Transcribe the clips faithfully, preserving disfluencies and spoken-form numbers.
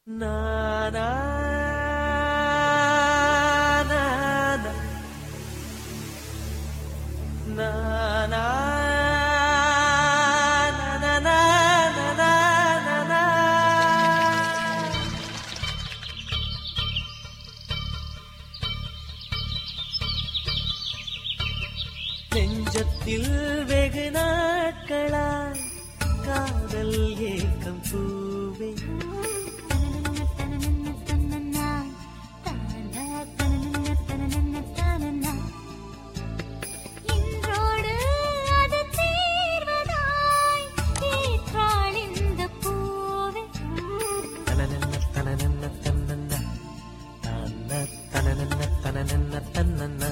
நானா நானா நெஞ்சத்தில் வெகு நாட்களாய் காதல் ஏக்கம் பூவே இன்றோடு அது தீர்வதாய் ஏற்றாள் இந்த பூவே தனனன்ன தனனன்ன தன்னன்ன தன்ன தனனன்ன தனனன்ன தன்னன்ன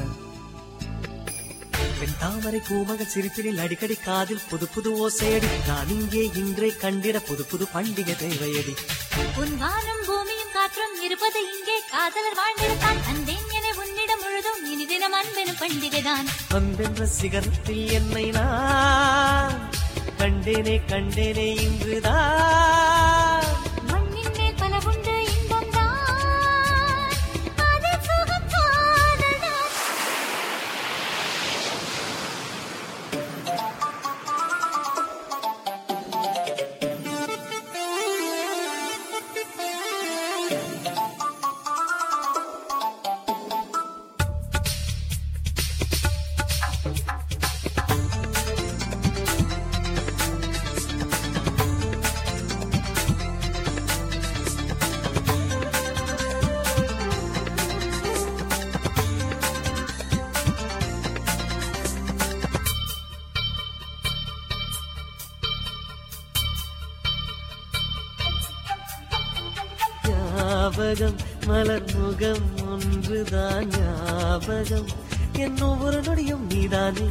பெண் தாமரை பூமகள் சிரிப்பினில் அடிக்கடி காதில் புது புது ஓசையடி நான் இங்கே இன்றே கண்டிட புது புது பண்டிகை தேவையடி உன் வானம் பூமியும் காற்றும் இருப்பது இங்கே காதலர் வாழ்ந்திருந்தான் அந்தேன் என உன்னிடம் முழுதும் இனி தினம் அன்பெனும் பண்டிகைதான் அன்பென்ற சிகரத்தில் என்னை நான் கண்டேனே கண்டேனே இன்றுதான் மண்ணின் மேல் பல உண்டு இன்பம் தான் அது சுகம் காதல்தான் ஞாபகம் மலர் முகம் ஒன்றுதான் ஞாபகம் என் ஒவ்வொரு நொடியும் நீதானே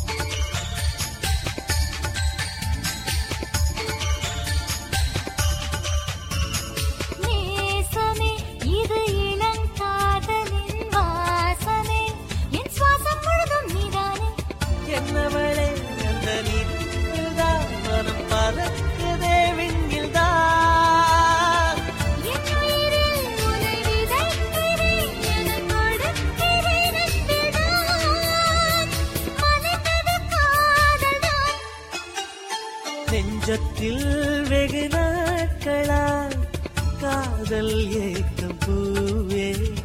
நேசமே இது இளங்காதலின் வாசமே என் சுவாசம் முழுதும் நீதானே என்னவளே அந்த நீதான் மனம் பறக்குதே விண்ணில்தான் என் உயிரில் உன்னை விதைக்கிறேன் எனக் கொடுக்கிறேன் அன்புதான் மலர்ந்தது காதல்தான் நெஞ்சத்தில் வெகு நாட்களாய் காதல் ஏக்கம் பூவே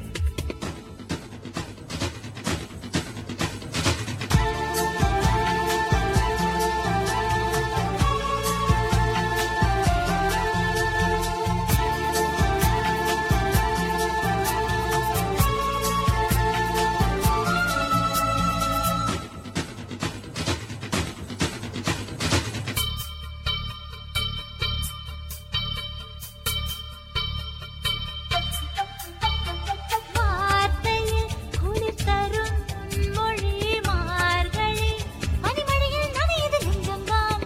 வார்த்தையில் குளிர் தரும் மொழி மார்கழி பனிமழையில் நனையுது நெஞ்சம்தான்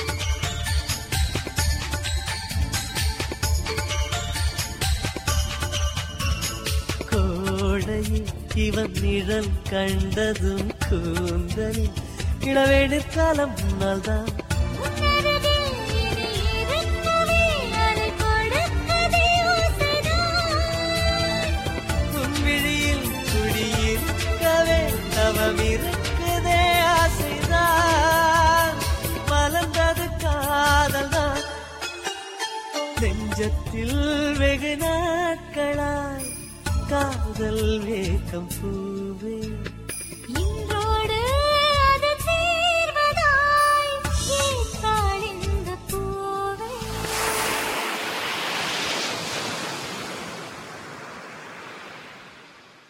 கோடையில் இவன் நிழல் கண்டதும் கூந்தலில் இளவேடு காலம் முன்னால்தான் உன்னருகில் இனி இருக்கவே அதை கொடுக்கதே ஓசைதான் உன் விழியில் குடியிருக்கவே தவம் இருக்குதே ஆசைதான் மலர்ந்தது காதல்தான் நெஞ்சத்தில் வெகு நாட்களாய் காதல் வேகம் பூவே